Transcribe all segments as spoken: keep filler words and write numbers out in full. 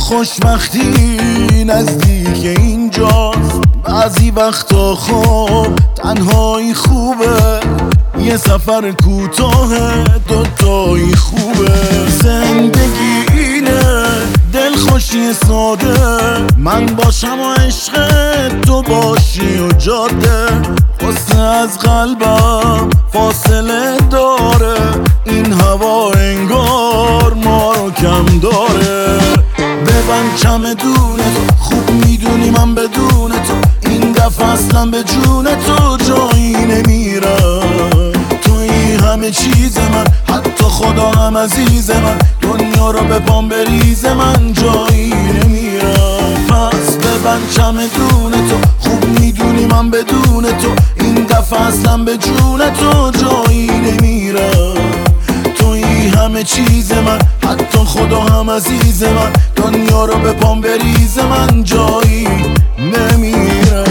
خوشبختی نزدیک اینجاست. بعضی وقتا خب تنهایی خوبه، یه سفر کوتاه دوتایی خوبه. زندگی اینه دلخوشی ساده، من باشم و عشق تو باشی و جاده. قصه از قلبم فاصله داره، این هوا انگار ما رو کم داره. ببند چمدون تو، خوب میدونی من بدون تو این دفعه اصلا به جون تو جایی نمیرم. توی همه چیز من، حتی خدا هم عزیز من، دنیا رو به پام بریز من جایی نمیرم. پس ببند چمدون تو، خوب میدونی من بدون تو این دفعه اصلا به جون تو جایی نمیرم. توی همه چیز من، حتی خدا هم عزیز من، دنیا رو به پام بریز من جایی نمیرم.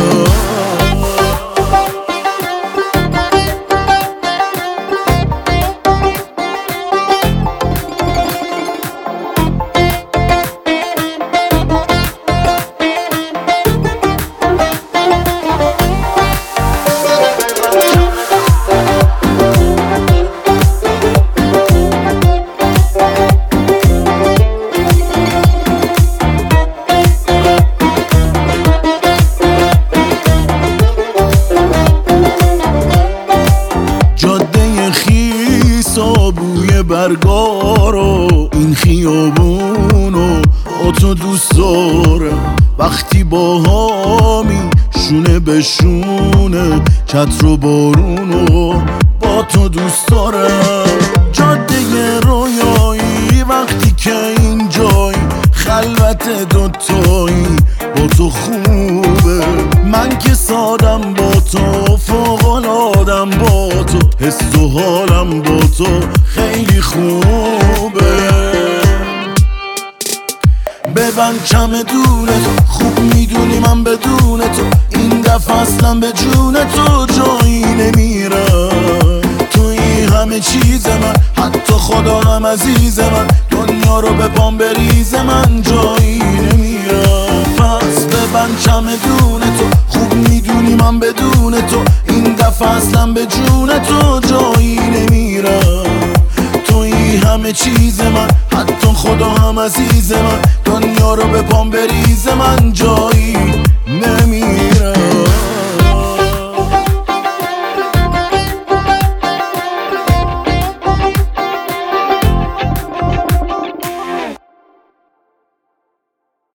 بوی برگارو این خیابونو با تو دوست دارم. وقتی با هامی شونه به شونه، چتر و بارونو با تو دوست دارم. جاده رویایی وقتی که اینجایی، خلوت دوتایی با تو خوبه. من که سادم با تو، فوق‌العاده‌ام با تو، حس و حالم با تو خیلی خوبه. ببند چمدون تو، خوب میدونی من بدون تو این دفعه اصلا به جون تو جایی نمیرم. توی همه چیز من، حتی خدا هم عزیز من، دنیا رو به پام بریز من جایی نمیرم. پس ببند چمدون تو، خوب میدونی من بدون تو این دفعه اصلا به جون تو جایی نمیرم. توی همه چیز من، حتی خدا هم عزیز من، دنیا رو به پام بریز من جایی